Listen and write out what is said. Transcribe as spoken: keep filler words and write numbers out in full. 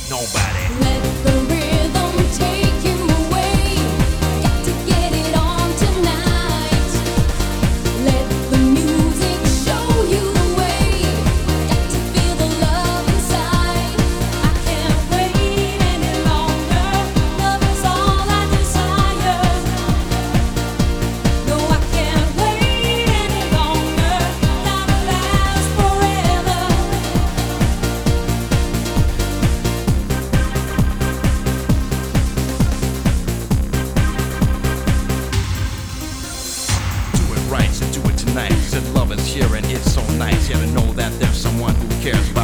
Nobody. Let the rhythm take you away. Got to get it on tonight. Let the music show you the way. Got to feel the love inside. I can't wait any longer. Love is all I desire. No, I can't wait any longer. Gotta last forever. Do it right, so do it tonight. Said love is here and it's so nice. Yeah, to know that there's someone who cares.